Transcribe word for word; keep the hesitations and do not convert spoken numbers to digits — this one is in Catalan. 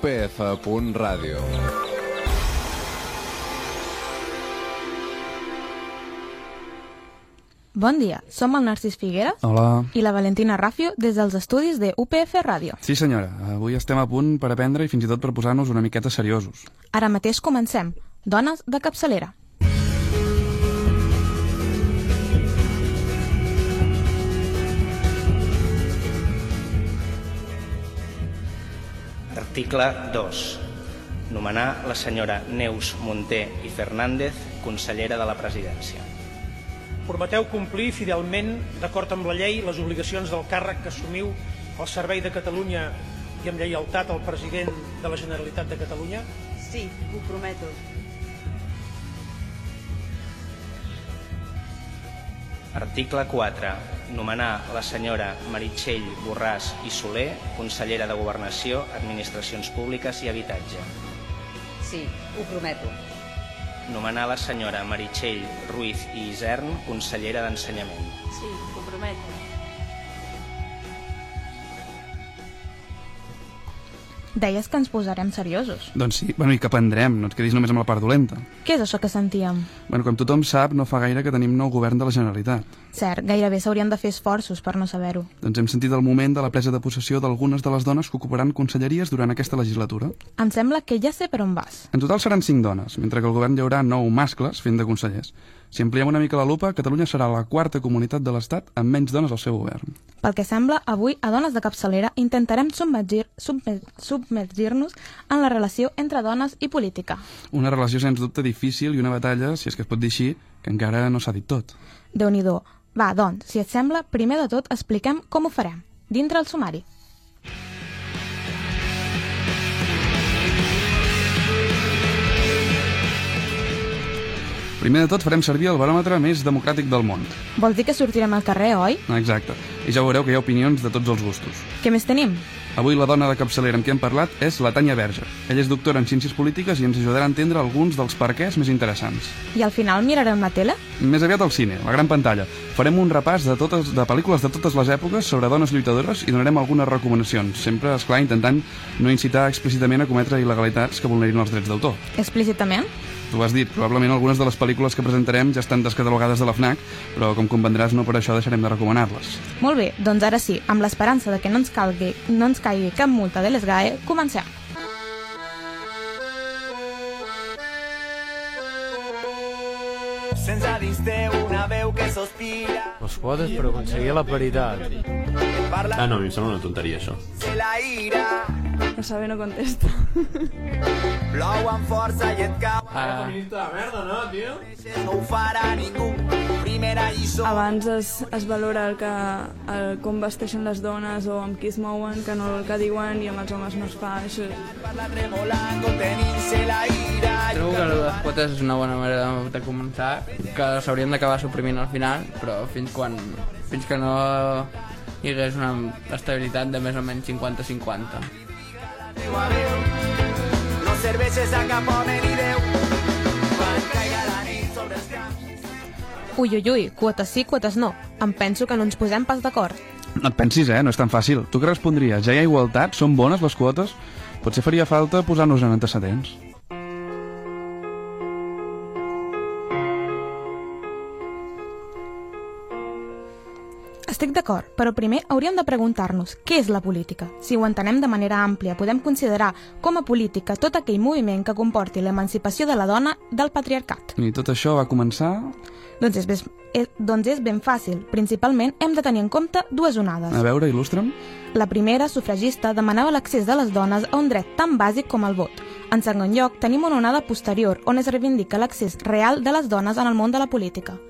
P F punt ràdio. Bon dia, som el Narcís Figueres. Hola. I la Valentina Rafio des dels estudis de U P F Ràdio. Sí senyora, avui estem a punt per aprendre i fins i tot per posar-nos una miqueta seriosos. Ara mateix comencem. Dones de capçalera. Article dos. Nomenar la senyora Neus Munté i Fernández consellera de la Presidència. Prometeu complir fidelment, d'acord amb la llei, les obligacions del càrrec que assumiu al servei de Catalunya i amb lleialtat al president de la Generalitat de Catalunya? Sí, ho prometo. Article quatre. Nomenar la senyora Meritxell Borràs i Soler consellera de Governació, Administracions Públiques i Habitatge. Sí, ho prometo. Nomenar la senyora Meritxell Ruiz i Isern consellera d'Ensenyament. Sí, ho prometo. Deies que ens posarem seriosos. Doncs sí, bueno, i que aprendrem, no et quedis només amb la part dolenta. Què és això que sentíem? Bueno, com tothom sap, no fa gaire que tenim nou govern de la Generalitat. Cert, gairebé s'haurien de fer esforços per no saber-ho. Doncs hem sentit el moment de la presa de possessió d'algunes de les dones que ocuparan conselleries durant aquesta legislatura. Em sembla que ja sé per on vas. En total seran cinc dones, mentre que el govern hi haurà nou mascles fent de consellers. Si ampliem una mica la lupa, Catalunya serà la quarta comunitat de l'Estat amb menys dones al seu govern. Pel que sembla, avui, a Dones de Capçalera, intentarem submergir, submer, submergir-nos en la relació entre dones i política. Una relació, sens dubte, difícil i una batalla, si és que es pot dir així, que encara no s'ha dit tot. Déu-n'hi-do. Va, doncs, si et sembla, primer de tot expliquem com ho farem, dintre el sumari. Primer de tot farem servir el baròmetre més democràtic del món. Vols dir que sortirem al carrer, oi? Exacte. I ja veureu que hi ha opinions de tots els gustos. Què més tenim? Avui la dona de capçalera amb qui hem parlat és la Tània Verge. Ella és doctora en Ciències Polítiques i ens ajudarà a entendre alguns dels perquès més interessants. I al final mirarem la tele? Més aviat al cine, la gran pantalla. Farem un repàs de, totes, de pel·lícules de totes les èpoques sobre dones lluitadores i donarem algunes recomanacions, sempre, esclar, intentant no incitar explícitament a cometre il·legalitats que vulnerin els drets d'autor. Explícitament? Tu ho has dit, probablement algunes de les pel·lícules que presentarem ja estan descatalogades de la FNAC, però com comprendràs no per això deixarem de recomanar-les. Molt bé, doncs ara sí, amb l'esperança de que no ens, calgui, no ens caigui cap multa de l'S G A E, comencem. Sense dins teu una veu que sospira. Les quotes per aconseguir la paritat. Ah, no, a mi em sembla una tonteria, això. Se la ira. No sabe, no contesta. Plou amb força i et cau. Ah. Feminista de merda, no, tio? No ho farà ningú. Primera lliçó. Abans es, es valora el que, el, com vesteixen les dones o amb qui es mouen, que no el que diuen, i amb els homes no es fa. Això. Parla tremolant, contenint-se la ira. Trobo que les quotes és una bona manera de, de començar, que s'haurien d'acabar suprimint al final, però fins quan fins que no hi hagués una estabilitat de més o menys cinquanta cinquanta. No serveixes a cap home ni Déu. Quan caiga la nit sobre els camps. Ui, ui, ui, quotes sí, quotes no. Em penso que no ens posem pas d'acord. No et pensis, eh? No és tan fàcil. Tu què respondries? Ja hi ha igualtat? Són bones les quotes? Potser faria falta posar-nos en antecedents. Estic d'acord, però primer hauríem de preguntar-nos què és la política. Si ho entenem de manera àmplia, podem considerar com a política tot aquell moviment que comporti l'emancipació de la dona del patriarcat. I tot això va començar... Doncs és, ben, és, doncs és ben fàcil. Principalment hem de tenir en compte dues onades. A veure, il·lustra'm. La primera, sufragista, demanava l'accés de les dones a un dret tan bàsic com el vot. En segon lloc, tenim una onada posterior on es reivindica l'accés real de les dones en el món de la política.